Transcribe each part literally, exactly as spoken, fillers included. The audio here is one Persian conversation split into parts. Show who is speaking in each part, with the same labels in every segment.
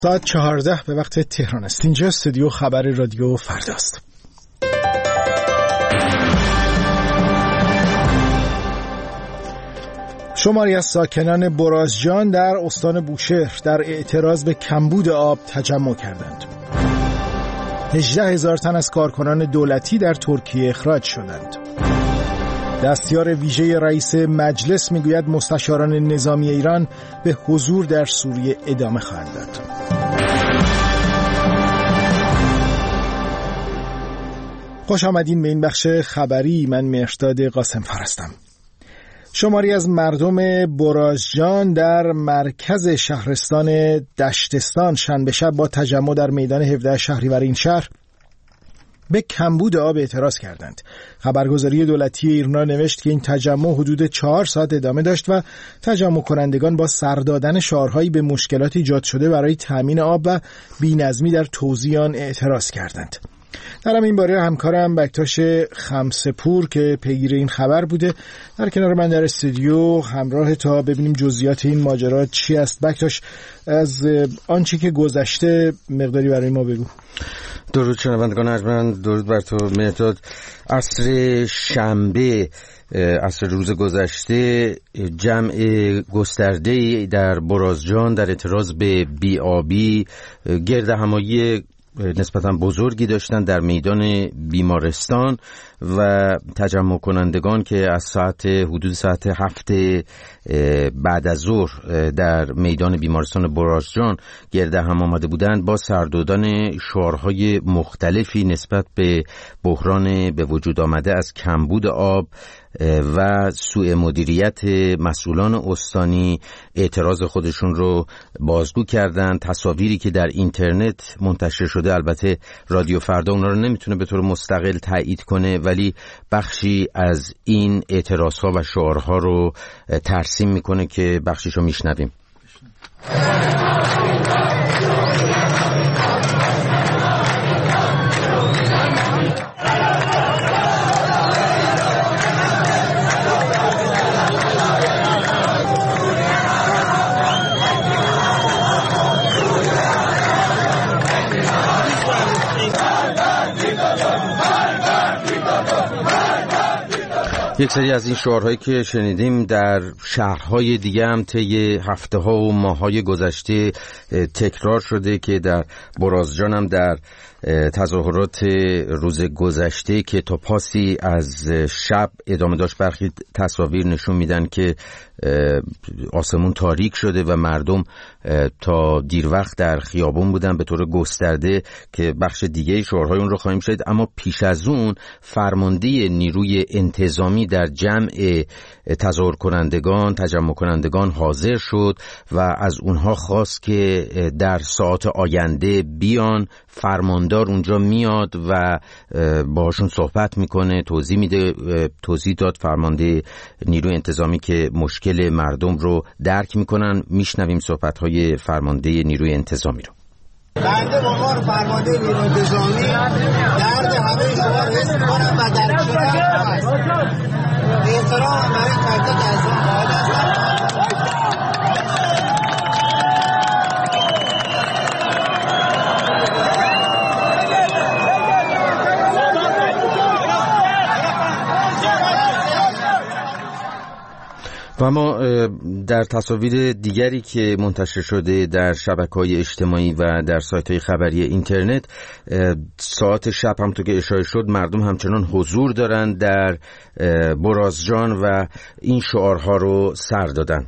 Speaker 1: ساعت چهارده به وقت تهران است. اینجا استودیو خبر رادیو فرداست. شماری از ساکنان برازجان در استان بوشهر در اعتراض به کمبود آب تجمع کردند. هجده هزار تن از کارکنان دولتی در ترکیه اخراج شدند. دستیار ویژه رئیس مجلس میگوید مستشاران نظامی ایران به حضور در سوریه ادامه خواهند داد. خوش آمدین به این بخش خبری. من مهرداد قاسم‌فر هستم. شماری از مردم برازجان در مرکز شهرستان دشتستان شنبه شب با تجمع در میدان هفده شهریور این شهر به کمبود آب اعتراض کردند. خبرگزاری دولتی ایرنا نوشت که این تجمع حدود چهار ساعت ادامه داشت و تجمع کنندگان با سر دادن شعارهایی به مشکلات ایجاد شده برای تامین آب و بی‌نظمی در توزیع آن اعتراض کردند. در همین باره همکارم بکتاش خمسپور که پیگیر این خبر بوده در کنار من در استودیو همراه تا ببینیم جزئیات این ماجرا چی است. بکتاش، از آنچه که گذشته مقداری برای ما بگو.
Speaker 2: درود شنوندگان ارجمند، درود بر تو مهرداد. عصر شنبه، عصر روز گذشته، جمع گسترده‌ای در برازجان در اعتراض به بی‌آبی گرد همایی نسبتاً بزرگی داشتن در میدان بیمارستان و تجمع کنندگان که از ساعت حدود ساعت هفت بعد از ظهر در میدان بیمارستان برازجان گرد هم آمده بودند با سر دادن شعارهای مختلفی نسبت به بحران به وجود آمده از کمبود آب و سوء مدیریت مسئولان استانی اعتراض خودشون رو بازگو کردن. تصاویری که در اینترنت منتشر شده، البته رادیو فردا اونا رو نمیتونه به طور مستقل تایید کنه، ولی بخشی از این اعتراضها و شعارها رو ترسیم میکنه که بخشیش رو میشنویم. یک سری از این شعارهایی که شنیدیم در شهرهای دیگه هم طی هفته‌ها و ماه‌های گذشته تکرار شده که در برازجان هم در تظاهرات روز گذشته که تا پاسی از شب ادامه داشت، برخی تصاویر نشون میدن که آسمون تاریک شده و مردم تا دیر وقت در خیابون بودن به طور گسترده که بخش دیگه شعارهای اون رو خواهیم شنید. اما پیش از اون فرمانده نیروی انتظامی در جمع تظاهر کنندگان تجمع کنندگان حاضر شد و از اونها خواست که در ساعات آینده بیان. فرماندار اونجا میاد و باهاشون صحبت میکنه، توضیح میده. توضیح داد فرمانده نیروی انتظامی که مشکل مردم رو درک میکنن. میشنویم صحبت‌های فرمانده نیروی انتظامی رو.
Speaker 3: بنده به عنوان فرمانده نیروی انتظامی درد همه شما رو حس میکنم و درک شدم هست. احترام برای تک تک از اون قائل هستم.
Speaker 2: و اما در تصاویر دیگری که منتشر شده در شبکه‌های اجتماعی و در سایت‌های خبری اینترنت، ساعت شب همونطور که اشاره شد مردم همچنان حضور دارند در برازجان و این شعارها رو سر دادن.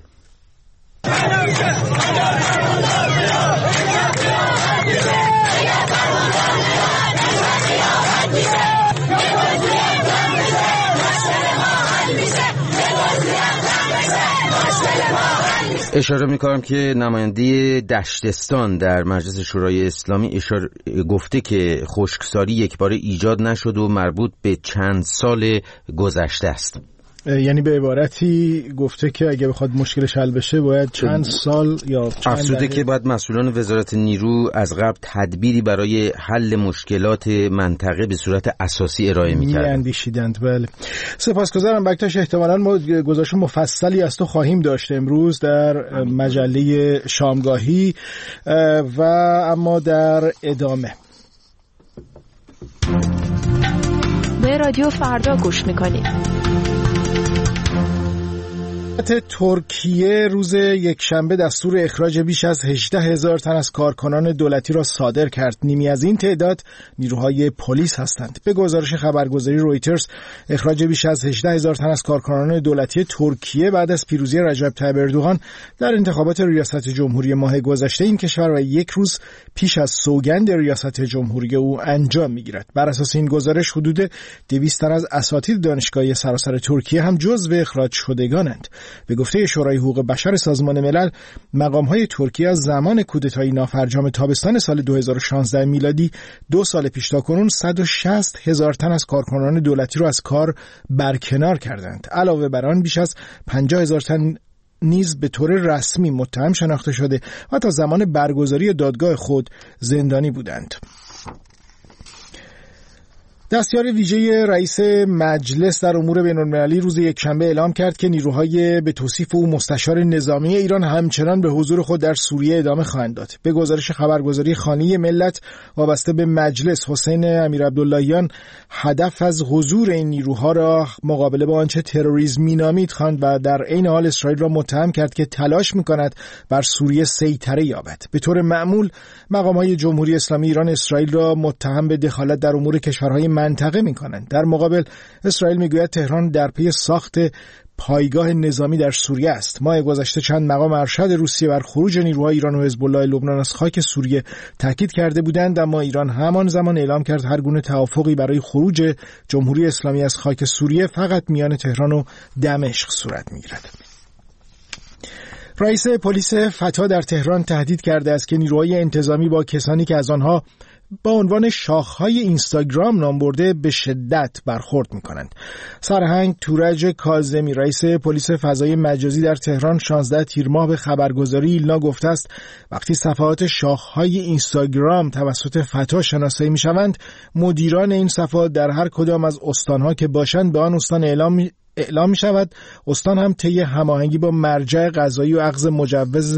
Speaker 2: اشاره میکنم که نماینده دشتستان در مجلس شورای اسلامی اشاره گفته که خشکساری یک باره ایجاد نشد و مربوط به چند سال گذشته است.
Speaker 1: یعنی به عبارتی گفته که اگه بخواد مشکلش حل بشه باید چند سال یا چند
Speaker 2: افزوده که باید مسئولان وزارت نیرو از قبل تدبیری برای حل مشکلات منطقه به صورت اساسی ارائه می‌کردند.
Speaker 1: می‌اندیشیدند. بله. سپاسگزارم بکتاش. احتمالاً ما گزارش مفصلی از تو خواهیم داشت امروز در مجله شامگاهی و اما در ادامه
Speaker 4: به رادیو فردا گوش می‌کنید.
Speaker 1: ترکیه روز یکشنبه دستور اخراج بیش از هجده هزار تن از کارکنان دولتی را صادر کرد. نیمی از این تعداد نیروهای پلیس هستند. به گزارش خبرگزاری رویترز اخراج بیش از هجده هزار تن از کارکنان دولتی ترکیه بعد از پیروزی رجب طیب اردوغان در انتخابات ریاست جمهوری ماه گذشته این کشور و یک روز پیش از سوگند ریاست جمهوری او انجام می‌گیرد. بر اساس این گزارش حدود دویست تن از اساتید دانشگاهی سراسر ترکیه هم جزو اخراج شدگانند. به گفته شورای حقوق بشر سازمان ملل، مقام‌های ترکیه از زمان کودتای نافرجام تابستان سال دو هزار و شانزده میلادی دو سال پیش تا کنون صد و شصت هزار تن از کارکنان دولتی را از کار برکنار کردند. علاوه بر آن بیش از پنجاه هزار تن نیز به طور رسمی متهم شناخته شده و تا زمان برگزاری دادگاه خود زندانی بودند. دستیار ویژه رئیس مجلس در امور بین‌المللی روز یکشنبه اعلام کرد که نیروهای به توصیف او مستشار نظامی ایران همچنان به حضور خود در سوریه ادامه خواهند داد. به گزارش خبرگزاری خانه ملت وابسته به مجلس، حسین امیرعبداللهیان هدف از حضور این نیروها را مقابله با آنچه تروریسم می‌نامید خواند و در عین حال اسرائیل را متهم کرد که تلاش می‌کند بر سوریه سیطره یابد. به طور معمول مقام‌های جمهوری اسلامی ایران اسرائیل را متهم به دخالت در امور کشورهای منطقه می‌کنند. در مقابل اسرائیل میگوید تهران در پی ساخت پایگاه نظامی در سوریه است. ماه گذشته چند مقام ارشد روسیه بر خروج نیروهای ایران و حزب الله لبنان از خاک سوریه تاکید کرده بودند، اما ایران همان زمان اعلام کرد هر گونه توافقی برای خروج جمهوری اسلامی از خاک سوریه فقط میان تهران و دمشق صورت می‌گیرد. رئیس پلیس فتا در تهران تهدید کرده است که نیروهای انتظامی با کسانی که از آنها با عنوان شاخهای اینستاگرام نام برده به شدت برخورد می‌کنند. سرهنگ تورج کاظمی رئیس پلیس فضای مجازی در تهران شانزده تیر ماه به خبرگزاری ایلنا گفته است وقتی صفحات شاخهای اینستاگرام توسط فتا شناسایی می‌شوند، مدیران این صفحات در هر کدام از استان‌ها که باشند به آن استان اعلام می اعلام می شود. استان هم طی هماهنگی با مرجع قضایی و اخذ مجوز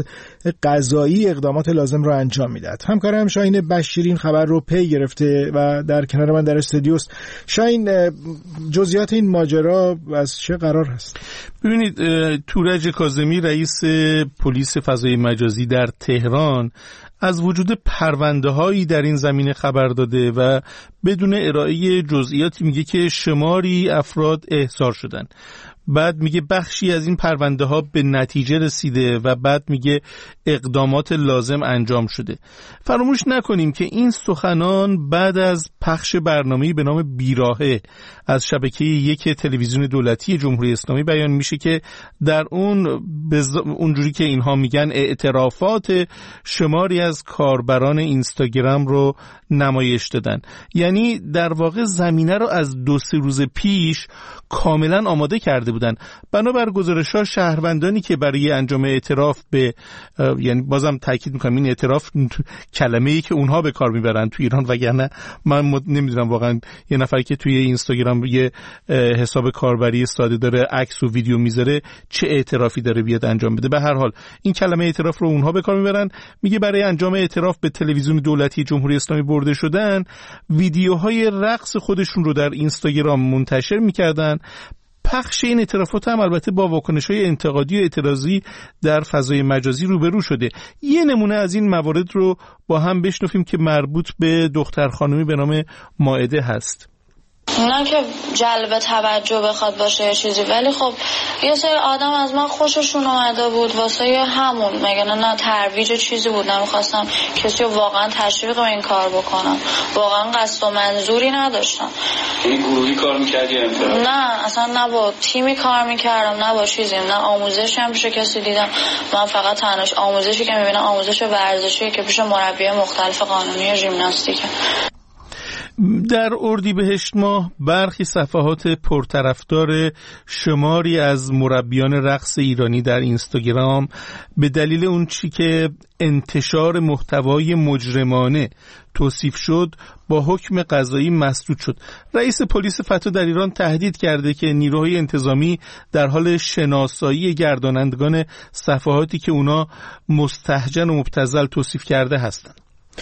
Speaker 1: قضایی اقدامات لازم را انجام می دهد. همکارم شاهین بشیری این خبر رو پی گرفته و در کنار من در استودیوست. شاهین، جزئیات این ماجرا از چه قرار هست؟
Speaker 5: ببینید، تورج کاظمی رئیس پلیس فضای مجازی در تهران از وجود پرونده هایی در این زمینه خبر داده و بدون ارائه جزئیاتی میگه که شماری افراد احضار شدن. بعد میگه بخشی از این پرونده ها به نتیجه رسیده و بعد میگه اقدامات لازم انجام شده. فراموش نکنیم که این سخنان بعد از پخش برنامه‌ای به نام بیراهه از شبکه یک تلویزیون دولتی جمهوری اسلامی بیان میشه که در اون بز... اونجوری که اینها میگن اعترافات شماری از کاربران اینستاگرام رو نمایش دادن. یعنی در واقع زمینه رو از دو سه روز پیش کاملا آماده کرده بودن. بنابر گزارش‌ها شهروندانی که برای انجام اعتراف به، یعنی بازم تاکید می‌کنم این اعتراف کلمه‌ای که اونها به کار میبرن تو ایران، وگرنه من مد... نمیدونم واقعا یه نفری که توی اینستاگرام یه حساب کاربری ساده داره عکس و ویدیو میذاره چه اعترافی داره بیاد انجام بده. به هر حال این کلمه اعتراف رو اونها به کار میبرن. میگه برای انجام اعتراف به تلویزیون دولتی جمهوری اسلامی برده شدن، ویدیوهای رقص خودشون رو در اینستاگرام منتشر میکردن. پخش این اعترافات هم البته با واکنش‌های انتقادی و اعتراضی در فضای مجازی روبرو شده. یه نمونه از این موارد رو با هم بشنویم که مربوط به دختر خانمی به نام مائده هست.
Speaker 6: نه که جلب توجه بخواد باشه یا چیزی، ولی خب یه سری آدم از من خوششون اومده بود واسه همون، مگه نه نه ترویج چیزی بود، نمیخواستم کسی رو واقعا تشویق به این کار بکنم، واقعا قصد و منظوری نداشتم.
Speaker 7: این گروهی کار میکردی؟
Speaker 6: نه اصلا، نه با تیمی کار میکردم، نه با چیزی، نه آموزشی هم پیش کسی دیدم. من فقط تنش آموزشی که میبینم آموزش ورزشی که پیش مربی مختلف قانونی ژیمناستیکه.
Speaker 5: در اردیبهشت ماه برخی صفحات پرطرفدار شماری از مربیان رقص ایرانی در اینستاگرام به دلیل اون چی که انتشار محتوای مجرمانه توصیف شد با حکم قضایی مسدود شد. رئیس پلیس فتو در ایران تهدید کرده که نیروهای انتظامی در حال شناسایی گردانندگان صفحاتی که اونا مستهجن و مبتذل توصیف کرده هستند.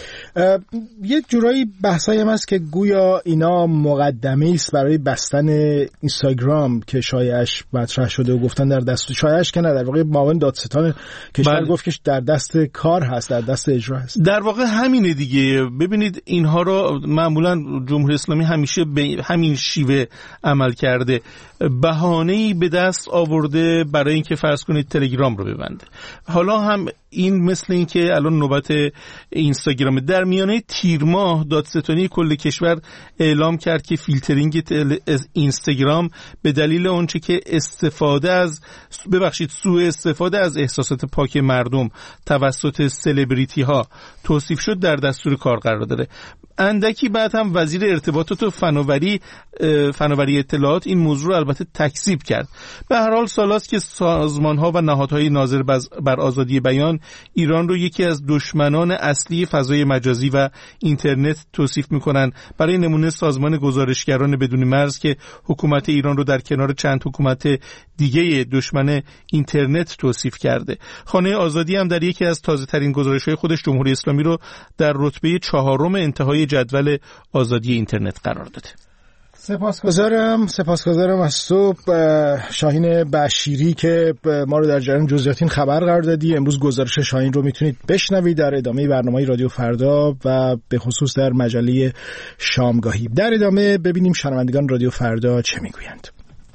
Speaker 1: یه جورایی بحثایی هم هست که گویا اینا مقدمه است برای بستن اینستاگرام که شایعش مطرح شده و گفتن در دست شایعش که نه، در واقع معاون دادستان کشور بله. گفت که در دست کار هست، در دست اجرا هست. در واقع همینه دیگه. ببینید اینها رو معمولا جمهوری اسلامی همیشه به همین شیوه عمل کرده، بهانه‌ای به دست آورده برای اینکه فرض کنید تلگرام رو ببنده. حالا هم این مثل این که الان نوبت اینستاگرام. در میانه تیر ماه دادستانی کل کشور اعلام کرد که فیلترینگ اینستاگرام به دلیل اونچه که استفاده از ببخشید سوء استفاده از احساسات پاک مردم توسط سلبریتی ها توصیف شد در دستور کار قرار داره. اندکی بعد هم وزیر ارتباطات و فناوری فناوری اطلاعات این موضوع رو البته تکذیب کرد. به هر حال سالاست که سازمان‌ها و نهادهای ناظر بر آزادی بیان ایران رو یکی از دشمنان اصلی فضای مجازی و اینترنت توصیف می‌کنن. برای نمونه سازمان گزارشگران بدون مرز که حکومت ایران رو در کنار چند حکومت دیگه دشمن اینترنت توصیف کرده. خانه آزادی هم در یکی از تازه‌ترین گزارش‌های خودش جمهوری اسلامی رو در رتبه چهارم انتهای جدول آزادی اینترنت قرار داده. سپاسگزارم سپاسگزارم از تو شاهین بشیری که ما رو در جریان جزئیات این خبر قرار دادی. امروز گزارش شاهین رو میتونید بشنوید در ادامه برنامه رادیو فردا و به خصوص در مجله شامگاهی. در ادامه ببینیم شنوندگان رادیو فردا چه میگویند.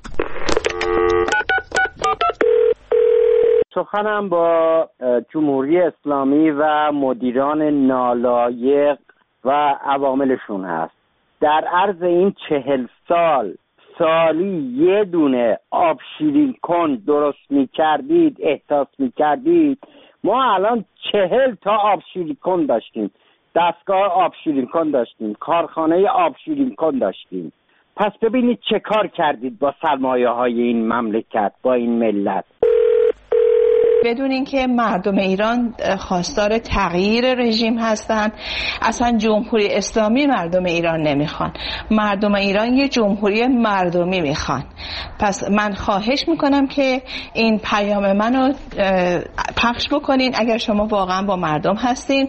Speaker 8: سخنم با جمهوری اسلامی و مدیران نالایق و عواملشون هست. در عرض این چهل سال سالی یه دونه آب شیرین کن درست می کردید، احساس می کردید، ما الان چهل تا آب شیرین کن داشتیم، دستگاه آب شیرین کن داشتیم، کارخانه آب شیرین کن داشتیم. پس ببینید چه کار کردید با سرمایه های این مملکت، با این ملت.
Speaker 9: بدون اینکه مردم ایران خواستار تغییر رژیم هستند، اصلا جمهوری اسلامی مردم ایران نمیخوان. مردم ایران یه جمهوری مردمی میخوان. پس من خواهش میکنم که این پیام منو پخش بکنین اگر شما واقعا با مردم هستین.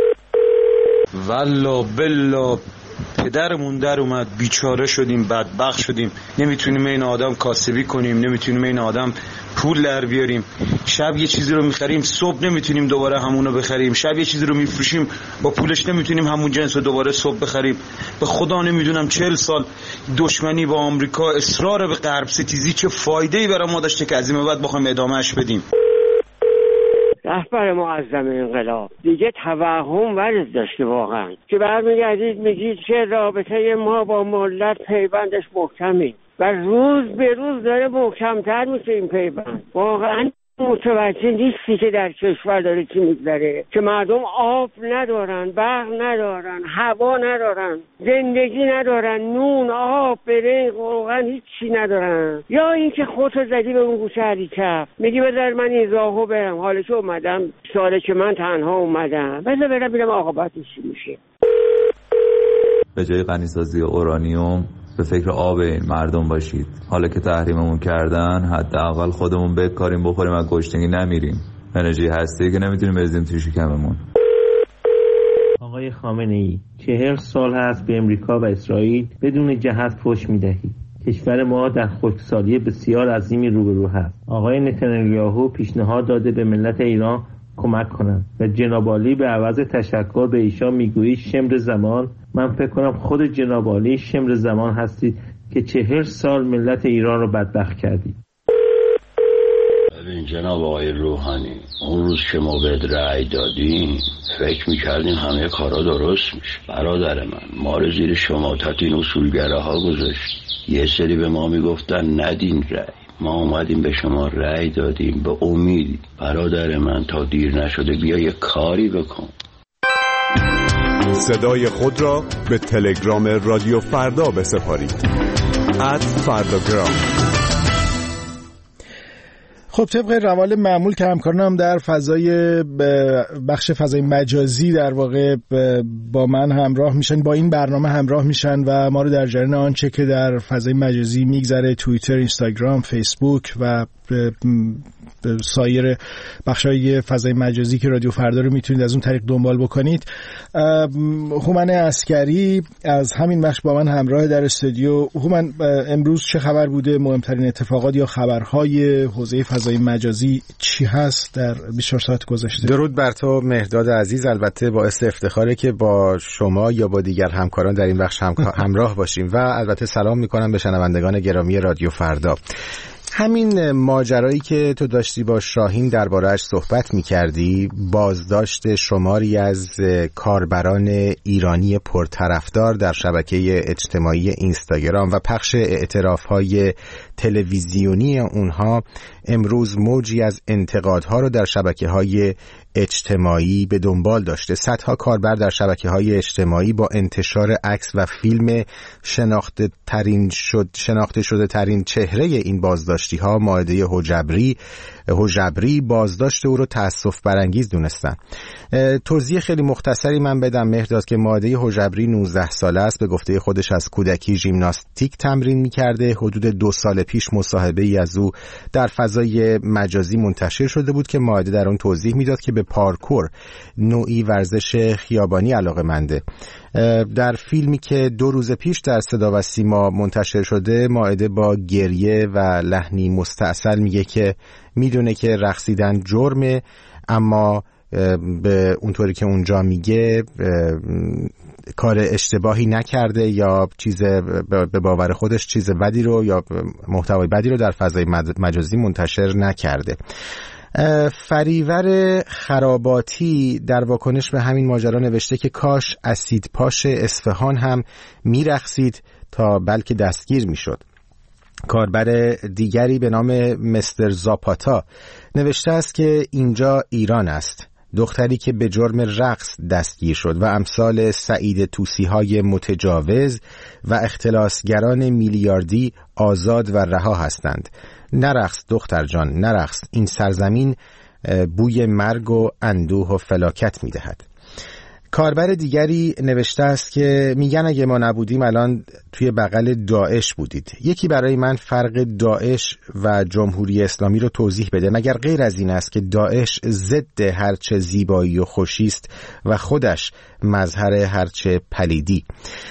Speaker 10: والله بالله پدرمون در اومد، بیچاره شدیم، بدبخت شدیم، نمیتونیم این آدم کاسبی کنیم، نمیتونیم این آدم پول در بیاریم. شب یه چیزی رو میخریم، صبح نمیتونیم دوباره همونو بخریم. شب یه چیزی رو میفروشیم، با پولش نمیتونیم همون جنس رو دوباره صبح بخریم. به خدا نمیدونم چهل سال دشمنی با آمریکا، اصرار به غرب ستیزی چه فایده‌ای برای ما داشته که از این بعد بخوایم ادامهش بدیم.
Speaker 11: رهبر معظم انقلاب دیگه توهم ورز داشته واقعا که برمیگردید میگید که رابطه ما با ملت پیوندش محکمه و روز به روز داره محکمتر میشه این پیوند. واقعا متوجه نیستی که در کشور داره چی میگذره، که مردم آب ندارن، برق ندارن، هوا ندارن، زندگی ندارن، نون، آب، برنج، روغن، هیچی ندارن. یا اینکه خودتو زدی به اون گوشه حریکت میگی بذار من این راهو برم، حالا که اومدم ساله که من تنها اومدم بذار برم ببینم عاقبتش چی میشه.
Speaker 12: به جای غنیسازی اورانیوم به فکر آب این مردم باشید. حالا که تحریممون کردن حداقل خودمون بکاریم بخوریم و گشنگی نمیریم. انرژی هستی که نمیتونیم بریزیم توی شکممون.
Speaker 13: آقای خامنه‌ای چهل سال هست به امریکا و اسرائیل بدون جهت فحش میدهید. کشور ما در خشکسالی بسیار عظیمی روبرو هست. آقای نتانیاهو پیشنهاد داده به ملت ایران کمک کنند و جناب عالی به عوض تشکر به ایشان میگویید شمر زمان. من فکر کنم خود جناب عالی شمر زمان هستید که چهل سال ملت ایران رو بدبخت کردید.
Speaker 14: ببین جناب آقای روحانی، اون روز که ما بهت رأی دادیم فکر میکردیم همه کارا درست میشه. برادر من، ما رو زیر شما تاتین اصولگره ها گذاشت. یه سری به ما میگفتن ندین رأی، ما اومدیم به شما رأی دادیم به امید. برادر من تا دیر نشده بیا یه کاری بکن.
Speaker 15: صدای خود را به تلگرام رادیو فردا بسپارید. ات فرداگرام.
Speaker 1: خب طبق روال معمول که همکارانم در فضای بخش فضای مجازی در واقع با من همراه میشن، با این برنامه همراه میشن و ما رو در جریان آنچه که در فضای مجازی میگذره، توییتر، اینستاگرام، فیسبوک و سایر بخشای فضای مجازی که رادیو فردا رو میتونید از اون طریق دنبال بکنید. هومن عسکری از همین بخش با من همراه در استودیو. هومن، امروز چه خبر بوده؟ مهمترین اتفاقات یا خبرهای حوزه فضای مجازی چی هست در بیست و چهار ساعت گذشته؟
Speaker 16: درود بر تو مهرداد عزیز. البته باعث افتخاره که با شما یا با دیگر همکاران در این بخش هم... همراه باشیم و البته سلام میکنم به شنوندگان گرامی رادیو فردا. همین ماجرایی که تو داشتی با شاهین درباره‌اش صحبت می‌کردی، بازداشت شماری از کاربران ایرانی پرطرفدار در شبکه اجتماعی اینستاگرام و پخش اعتراف‌های تلویزیونی اونها امروز موجی از انتقادها رو در شبکه‌های اجتماعی به دنبال داشته. صدها کاربر در شبکه‌های اجتماعی با انتشار عکس و فیلم شناخته ترین شد شناخته شده ترین چهره این بازداشتی ها، مائده حجبری حجبری بازداشت او رو تأسف برانگیز دونستن. توضیح خیلی مختصری من بدم مهرداد که مائده حجبری نوزده ساله است. به گفته خودش از کودکی ژیمناستیک تمرین می‌کرده. حدود دو سال پیش مصاحبه‌ای از او در فضای مجازی منتشر شده بود که مائده در اون توضیح میداد که به پارکور، نوعی ورزش خیابانی، علاقه‌منده. در فیلمی که دو روز پیش در صدا و سیما منتشر شده، مائده با گریه و لحنی مستعسل میگه که میدونه که رقصیدن جرمه، اما به اونطوری که اونجا میگه کار اشتباهی نکرده یا چیز به باور خودش چیز بدی رو یا محتوای بدی رو در فضای مجازی منتشر نکرده. فریور خراباتی در واکنش به همین ماجرا نوشته که کاش اسید پاش اصفهان هم میرقصید تا بلکه دستگیر میشد. کاربر دیگری به نام مستر زاپاتا نوشته است که اینجا ایران است. دختری که به جرم رقص دستگیر شد و امثال سعید توسی‌های متجاوز و اختلاسگران میلیاردی آزاد و رها هستند. نرقص دختر جان، نرقص. این سرزمین بوی مرگ و اندوه و فلاکت می‌دهد. کاربر دیگری نوشته است که میگن اگه ما نبودیم الان توی بغل داعش بودید. یکی برای من فرق داعش و جمهوری اسلامی رو توضیح بده، مگر غیر از این است که داعش ضد هرچه زیبایی و خوشی است و خودش مظهر هرچه پلیدی.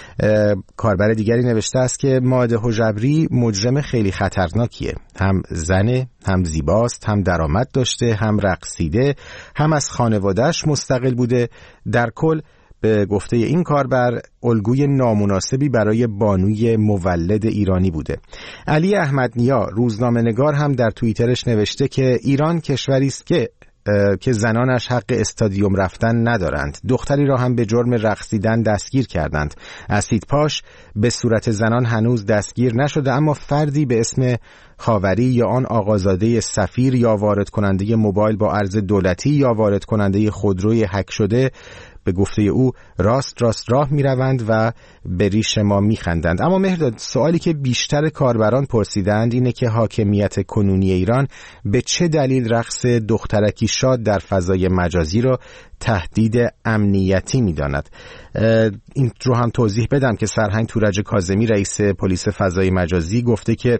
Speaker 16: کاربر دیگری نوشته است که مائده حجبری مجرم خیلی خطرناکیه. هم زنه، هم زیباست، هم درآمد داشته، هم رقصیده، هم از خانواده‌اش مستقل بوده. در کل به گفته این کاربر الگوی نامناسبی برای بانوی مولد ایرانی بوده. علی احمدنیا روزنامه‌نگار هم در توییترش نوشته که ایران کشوری است که که زنانش حق استادیوم رفتن ندارند. دختری را هم به جرم رقصیدن دستگیر کردند. اسید پاش به صورت زنان هنوز دستگیر نشده، اما فردی به اسم خاوری یا آن آقازاده سفیر یا وارد کننده موبایل با ارز دولتی یا وارد کننده خودروی هک شده به گفته او راست راست راه می روند و به ریش ما می خندند. اما مهرداد، سوالی که بیشتر کاربران پرسیدند اینه که حاکمیت کنونی ایران به چه دلیل رقص دخترکی شاد در فضای مجازی رو تهدید امنیتی می داند. این رو هم توضیح بدم که سرهنگ تورج کاظمی رئیس پلیس فضای مجازی گفته که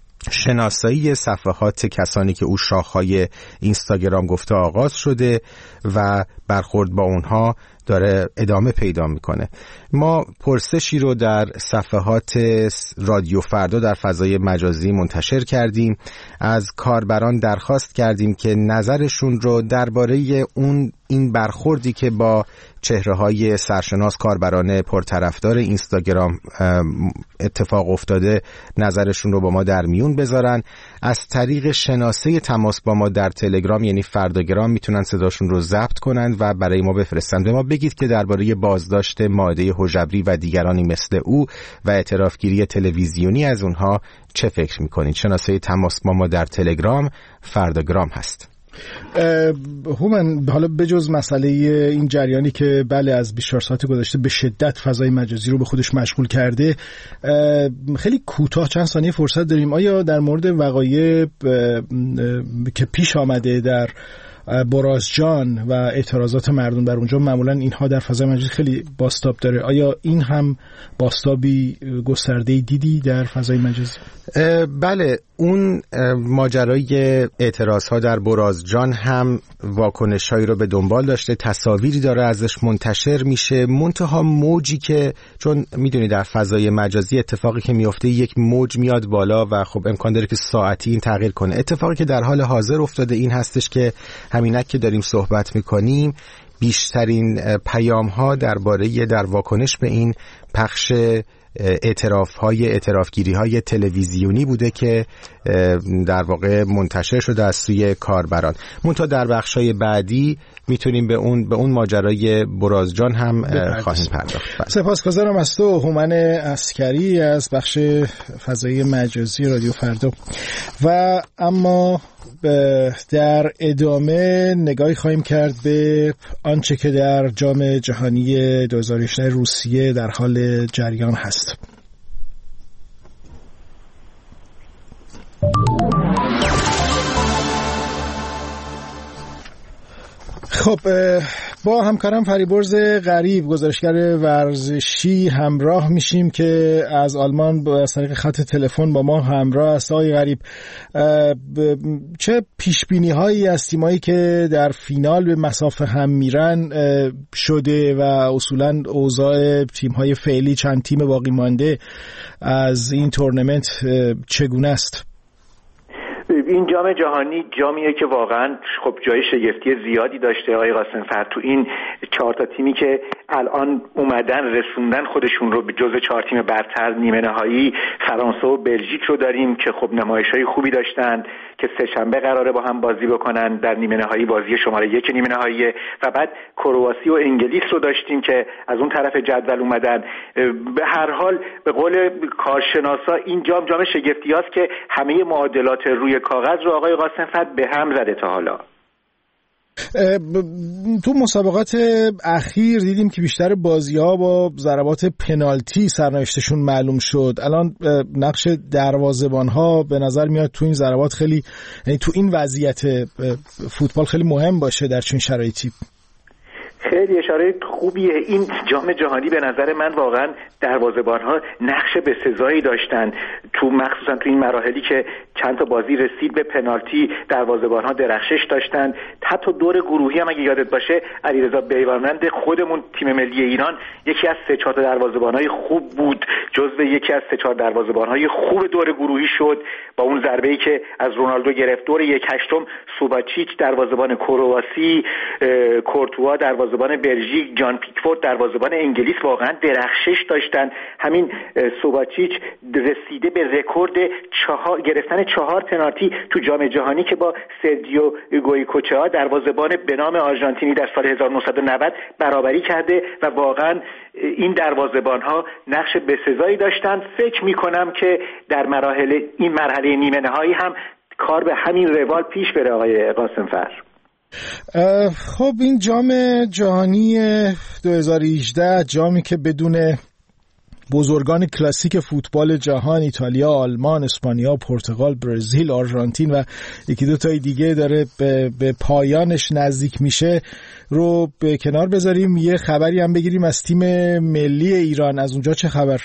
Speaker 16: شناسایی صفحات کسانی که او شاخهای اینستاگرام گفته آغاز شده و برخورد با اونها داره ادامه پیدا میکنه. ما پرسشی رو در صفحات رادیو فردا در فضای مجازی منتشر کردیم. از کاربران درخواست کردیم که نظرشون رو درباره اون این برخوردی که با چهره‌های سرشناس کاربران پرطرفدار اینستاگرام اتفاق افتاده نظرشون رو با ما در میون بذارن. از طریق شناسه تماس با ما در تلگرام یعنی فرداگرام میتونن صداشون رو ضبط کنند و برای ما بفرستن. به ما بگید که درباره بازداشت مائده حجبری و دیگرانی مثل او و اعترافگیری تلویزیونی از اونها چه فکر میکنید. شناسه تماس با ما در تلگرام فرداگرام هست.
Speaker 1: هومن، حالا بجز مسئله این جریانی که بله از بیست و چهار ساعت گذشته به شدت فضای مجازی رو به خودش مشغول کرده، خیلی کوتاه چند ثانیه فرصت داریم. آیا در مورد وقایع که پیش آمده در برازجان و اعتراضات مردم در اونجا، معمولا اینها در فضای مجازی خیلی باستاب داره، آیا این هم باستابی گسترده دیدی در فضای مجازی؟
Speaker 16: بله، اون ماجرای اعتراض ها در برازجان هم واکنش هایی رو به دنبال داشته، تصاویری داره ازش منتشر میشه، منتها موجی که چون میدونی در فضای مجازی اتفاقی که میفته یک موج میاد بالا و خب امکان داره که ساعتی این تغییر کنه. اتفاقی که در حال حاضر افتاده این هستش که همینک که داریم صحبت میکنیم بیشترین پیام ها درباره در واکنش به این پخش اعتراف های اعترافگیری های تلویزیونی بوده که در واقع منتشر شده از سوی کاربران. منتها در بخشای بعدی میتونیم به اون به اون ماجرای برازجان هم خواهیم پرداخت.
Speaker 1: سپاسگزارم از تو هومن عسکری از بخش فضای مجازی رادیو فردا. و اما در ادامه نگاهی خواهیم کرد به آنچه که در جام جهانی دو هزار و هجده روسیه در حال جریان هست. خب با همکارم فریبرز غریب گزارشگر ورزشی همراه میشیم که از آلمان با طریق خط تلفن با ما همراه است. آقای غریب، چه پیشبینی هایی از تیمایی که در فینال به مسافه هم میرن شده و اصولا اوضاع تیم های فعلی چند تیم باقی مانده از این تورنمنت چگونه است؟
Speaker 17: این جام جهانی جامیه که واقعا خب جای شگفتی زیادی داشته آقای قاسم‌فر. تو این چهار تا تیمی که الان اومدن رسوندن خودشون رو به جزو چهار تیم برتر نیمه نهایی، فرانسه و بلژیک رو داریم که خب نمایش‌های خوبی داشتن که سه شنبه قراره با هم بازی بکنن در نیمه نهایی، بازی شماره یک نیمه نهایی. و بعد کرواسی و انگلیس رو داشتیم که از اون طرف جدول اومدن. به هر حال به قول کارشناسا این جام جام شگفتیاست که همه معادلات روی کاغذ رو آقای قاسم‌فر به هم زده تا حالا.
Speaker 1: تو مسابقات اخیر دیدیم که بیشتر بازی‌ها با ضربات پنالتی سرنوشتشون معلوم شد. الان نقش دروازه‌بان‌ها به نظر میاد تو این ضربات خیلی، یعنی تو این وضعیت فوتبال خیلی مهم باشه در چنین شرایطی.
Speaker 17: خیلی اشاره خوبیه. این جام جهانی به نظر من واقعا دروازه‌بان‌ها نقش بسزایی داشتن، تو مخصوصا تو این مراحلی که چند تا بازی رسید به پنالتی دروازه‌بان‌ها درخشش داشتن. حتی دور گروهی هم اگه یادت باشه علیرضا بیوانند خودمون تیم ملی ایران یکی از سه چهار تا دروازه‌بان‌های خوب بود، جزو یکی از سه چهار دروازه‌بان‌های خوب دور گروهی شد با اون ضربه‌ای که از رونالدو گرفت. دور یک هشتم سوباچیچ دروازه‌بان کرواسی، کورتوا دروازه‌بان بلژیک، جان پیکفورد دروازه‌بان انگلیس واقعا درخشش داشتن. همین سوباچیچ رسیده به رکورد چهار گرفتن چهار پنالتی تو جام جهانی که با سرجیو گویکوچا دروازه‌بان به نام آرژانتینی در سال هزار و نهصد و نود برابری کرده و واقعا این دروازه‌بان‌ها نقش بسزایی داشتن. فکر می‌کنم که در مراحل این مرحله نیمه نهایی هم کار به همین روال پیش بره آقای قاسم‌فر.
Speaker 1: خب این جام جهانی دو هزار و هجده جامی که بدون بزرگان کلاسیک فوتبال جهان، ایتالیا، آلمان، اسپانیا، پرتغال، برزیل، آرژانتین و یکی دو تای دیگه داره به, به پایانش نزدیک میشه رو به کنار بذاریم. یه خبری هم بگیریم از تیم ملی ایران. از اونجا چه خبر؟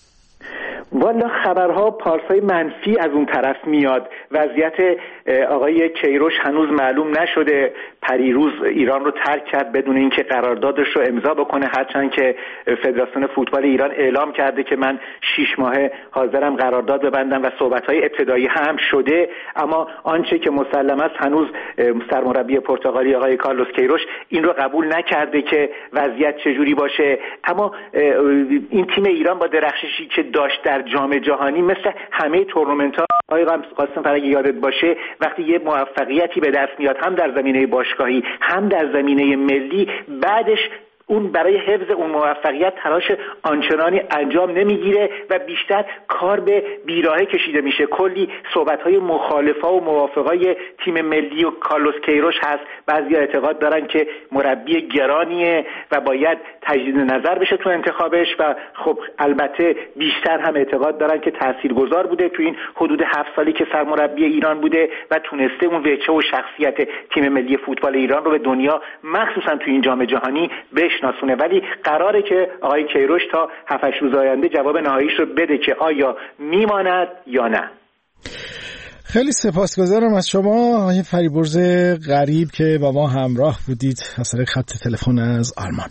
Speaker 17: والا خبرها پارسای منفی از اون طرف میاد. وضعیت آقای کیروش هنوز معلوم نشده. پریروز ایران رو ترک کرد بدون اینکه قراردادش رو امضا بکنه، هرچند که فدراسیون فوتبال ایران اعلام کرده که من شش ماهه حاضرم قرارداد ببندم و صحبت‌های ابتدایی هم شده. اما آنچه که مسلم است هنوز سرمربی پرتغالی آقای کارلوس کیروش این رو قبول نکرده که وضعیت چجوری باشه. اما این تیم ایران با درخششی که داشت در جام جهانی مثل همه تورنمنت‌ها آقای قاسم فرگی یادت باشه وقتی یه موفقیتی به دست میاد هم در زمینه باشگاهی هم در زمینه ملی، بعدش اون برای حفظ اون موفقیت تلاش آنچنانی انجام نمیگیره و بیشتر کار به بیراهه کشیده میشه. کلی صحبت‌های مخالفا و موافقای تیم ملی و کارلوس کیروش هست. بعضی اعتقاد دارن که مربی گرانیه و باید تجدید نظر بشه تو انتخابش و خب البته بیشتر هم اعتقاد دارن که تاثیرگذار بوده تو این حدود هفت سالی که سرمربی ایران بوده و تونسته اون وجه و شخصیت تیم ملی فوتبال ایران رو به دنیا مخصوصا تو این جام جهانی بشناسونه. ولی قراره که آقای کیروش تا هفت هشت روز آینده جواب نهاییش رو بده که آیا میماند یا نه.
Speaker 1: خیلی سپاسگزارم از شما آقای فریبرز غریب که با ما همراه بودید از طریق خط تلفن از آلمان.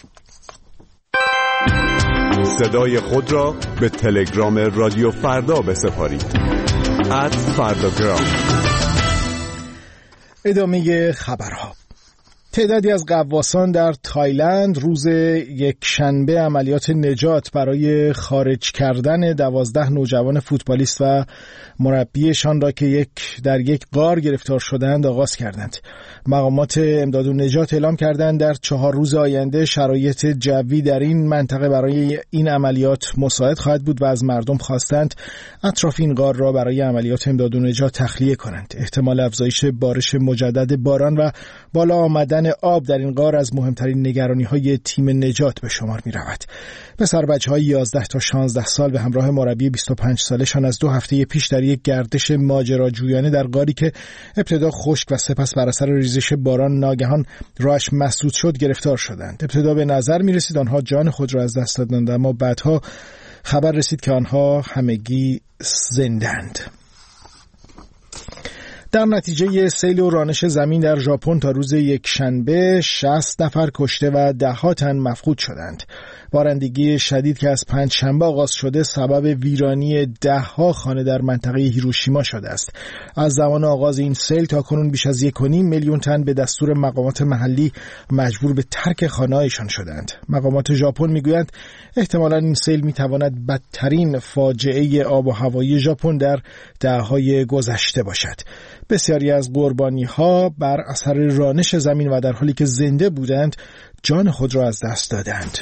Speaker 15: صدای خود را به تلگرام رادیو فردا بسپارید. ات فرداگرام.
Speaker 1: ادامه خبرها. تعدادی از غواصان در تایلند روز یک شنبه عملیات نجات برای خارج کردن دوازده نوجوان فوتبالیست و مربیشان را که یک در یک غار گرفتار شدند آغاز کردند. مقامات امداد و نجات اعلام کردند در چهار روز آینده شرایط جوی در این منطقه برای این عملیات مساعد خواهد بود و از مردم خواستند اطراف این غار را برای عملیات امداد و نجات تخلیه کنند. احتمال افزایش بارش مجدد باران و بالا آمدن آب در این غار از مهمترین نگرانی‌های تیم نجات به شمار می‌رود. پسر بچه‌های یازده تا شانزده سال به همراه مربی بیست و پنج سالشان از دو هفته پیش در یک گردش ماجراجویانه در غاری که ابتدا خشک و سپس بر اثر ریزش باران ناگهان راهش مسدود شد گرفتار شدند. ابتدا به نظر می‌رسید آنها جان خود را از دست دادند، اما بعدها خبر رسید که آنها همگی زنده‌اند. در نتیجه سیل و رانش زمین در ژاپن تا روز یک شنبه شصت نفر کشته و ده ها تن مفقود شدند. بارندگی شدید که از پنج شنبه آغاز شده سبب ویرانی ده ها خانه در منطقه هیروشیما شده است. از زمان آغاز این سیل تا کنون بیش از یک و نیم میلیون تن به دستور مقامات محلی مجبور به ترک خانه‌هایشان شدند. مقامات ژاپن میگویند احتمالاً این سیل میتواند بدترین فاجعه آب و هوایی ژاپن در دهه‌های گذشته باشد. بسیاری از قربانی‌ها بر اثر رانش زمین و در حالی که زنده بودند جان خود را از دست دادند.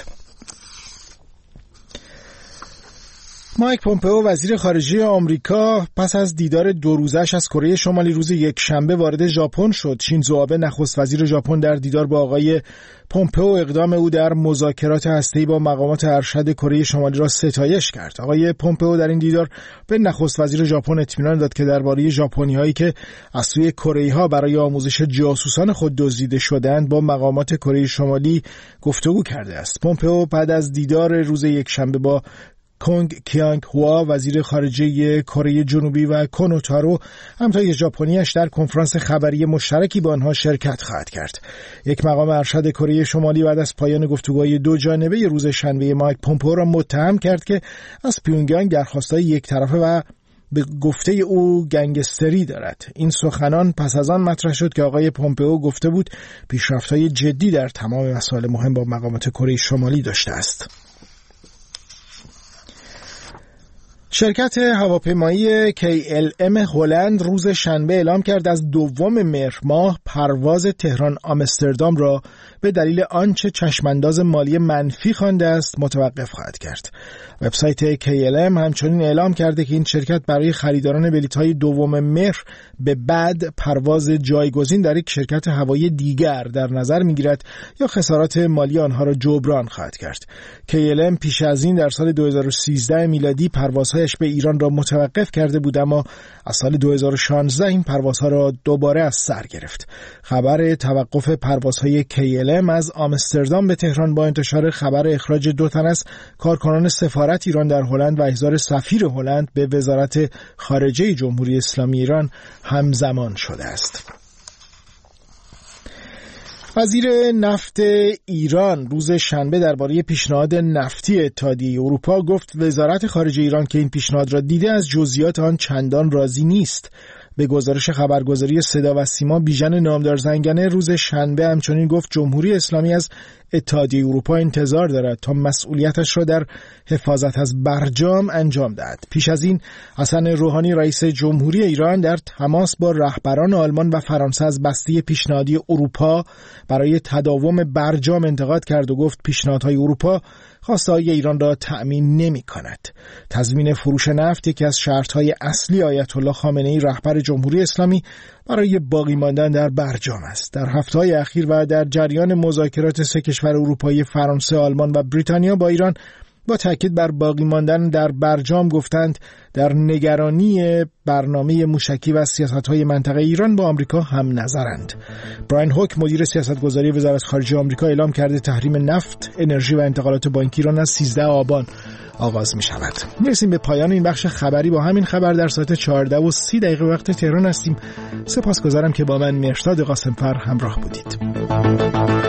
Speaker 1: مایک پومپئو وزیر خارجه آمریکا پس از دیدار دو روزش از کره شمالی روز یک شنبه وارد ژاپن شد. شینزو آبه نخست وزیر ژاپن در دیدار با آقای پومپئو اقدام او در مذاکرات هسته‌ای با مقامات ارشد کره شمالی را ستایش کرد. آقای پومپئو در این دیدار به نخست وزیر ژاپن اطمینان داد که درباره ژاپنی‌هایی که از سوی کره‌ای‌ها برای آموزش جاسوسان خود دزدیده شدند با مقامات کره شمالی گفتگو کرده است. پومپئو بعد از دیدار روز یک شنبه با کونگ کیانگ هوا وزیر خارجه کره جنوبی و کنو تارو همتای ژاپنی‌اش در کنفرانس خبری مشترکی با آنها شرکت خواهد کرد. یک مقام ارشد کره شمالی بعد از پایان گفتگوهای دو جانبه روز شنبه مایک پومپئو را متهم کرد که از پیونگیانگ درخواست‌های یک طرفه و به گفته او گنگستری دارد. این سخنان پس از آن مطرح شد که آقای پومپئو گفته بود پیشرفت‌های جدی در تمام مسائل مهم با مقامات کره شمالی داشته است. شرکت هواپیمایی کی ال ام هلند روز شنبه اعلام کرد از دوم مهر ماه پرواز تهران آمستردام را به دلیل آنچه چشمانداز مالی منفی خوانده است متوقف خواهد کرد. وبسایت کی ال ام همچنین اعلام کرده که این شرکت برای خریداران بلیط‌های دوم مهر به بعد پرواز جایگزین در یک شرکت هوایی دیگر در نظر می‌گیرد یا خسارات مالی آنها را جبران خواهد کرد. کی ال ام پیش از این در سال دو هزار و سیزده میلادی پروازهایش به ایران را متوقف کرده بود، اما از سال دو هزار و شانزده این پروازها را دوباره از سر گرفت. خبر توقف پروازهای کی ال ام از آمستردام به تهران با انتشار خبر اخراج دو تن از کارکنان سفارت ایران در هلند و احضار سفیر هلند به وزارت خارجه جمهوری اسلامی ایران همزمان شده است. وزیر نفت ایران روز شنبه درباره پیشنهاد نفتی اتحادیه اروپا گفت وزارت خارجه ایران که این پیشنهاد را دیده از جزئیات آن چندان راضی نیست. به گزارش خبرگزاری صدا و سیما بیژن نامدار زنگنه روز شنبه همچنین گفت جمهوری اسلامی از اتحادیه اروپا انتظار دارد تا مسئولیتش را در حفاظت از برجام انجام دهد. پیش از این حسن روحانی رئیس جمهوری ایران در تماس با رهبران آلمان و فرانسه از بسته پیشنهادی اروپا برای تداوم برجام انتقاد کرد و گفت پیشنهادهای اروپا خواسته‌های ایران را تأمین نمی‌کند. تضمین فروش نفت یکی از شرط‌های اصلی آیت الله خامنه‌ای رهبر جمهوری اسلامی برای باقی ماندن در برجام است. در هفته‌های اخیر و در جریان مذاکرات سه کشور اروپایی فرانسه، آلمان و بریتانیا با ایران با تاکید بر باقی ماندن در برجام گفتند در نگرانی برنامه موشکی و سیاست‌های منطقه ایران با آمریکا هم نظرند. براین هوک مدیر سیاستگذاری وزارت خارجه آمریکا اعلام کرده تحریم نفت، انرژی و انتقالات بانکی ایران از سیزده آبان آغاز می شود. میرسیم به پایان این بخش خبری. با همین خبر در ساعت چهارده و سی دقیقه وقت تهران هستیم. سپاسگزارم که با من مهرداد قاسمفر همراه بودید.